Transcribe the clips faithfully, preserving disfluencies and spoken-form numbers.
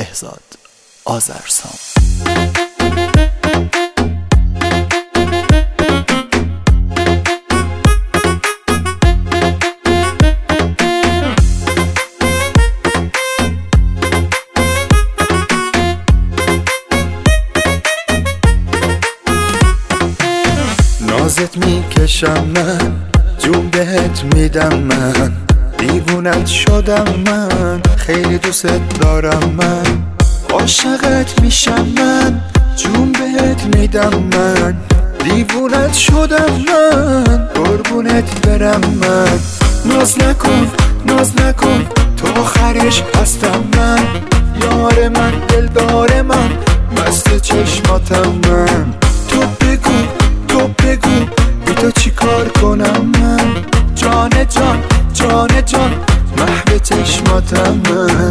بهزاد آذرسام. نازت میکشم من، جون بهت میدم من، دیوونت شدم من، خیلی دوست دارم من، عاشقت میشم من، جون بهت میدم من، دیوونت شدم من، قربونت برم من. ناز نکن ناز نکن تو آخرش هستم من، یار من دلدار من، مست چشماتم من. تو بگو تو بگو بی تو چی کار کنم من، جان جان جان جان محو چشماتم من.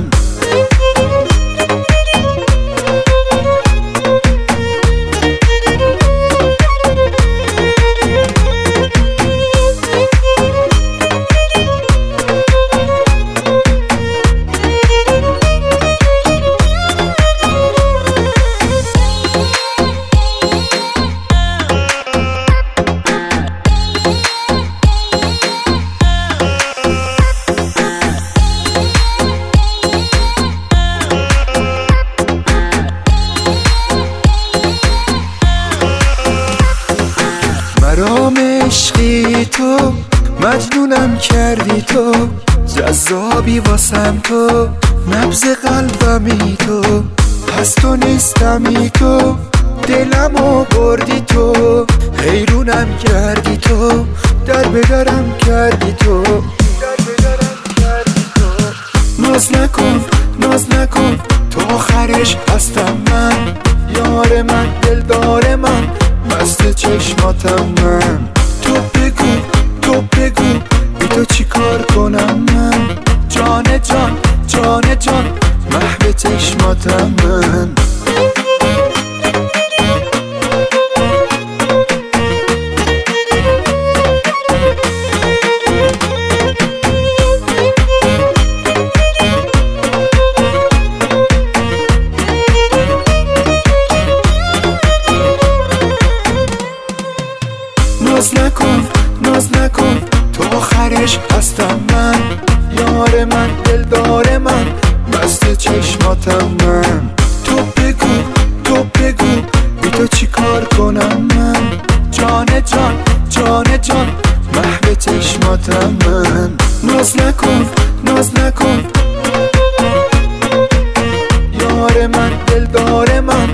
مرام عشقی تو، مجنونم کردی تو، جذابی واسم تو، نبض قلبمی تو، پس تو نیستمی تو، دلمو بردی تو، حیرونم کردی تو، در بدرم کردی تو. ناز نکن ناز نکن تو آخرش هستم من، یار من دلدار من، مست چشماتم من. تو بگو تو بگو بی تو چی کار کنم من، جان جان جان جان محو چشماتم من. ناز نکن ناز نکن تو آخرش هستم من، یار من دلدار من، مست چشماتم من. تو بگو تو بگو بی تو چی کار کنم من، جان جان جان جان محو چشماتم من. ناز نکن ناز نکن یار من دلدار من،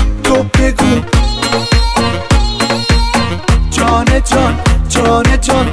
جان جان جان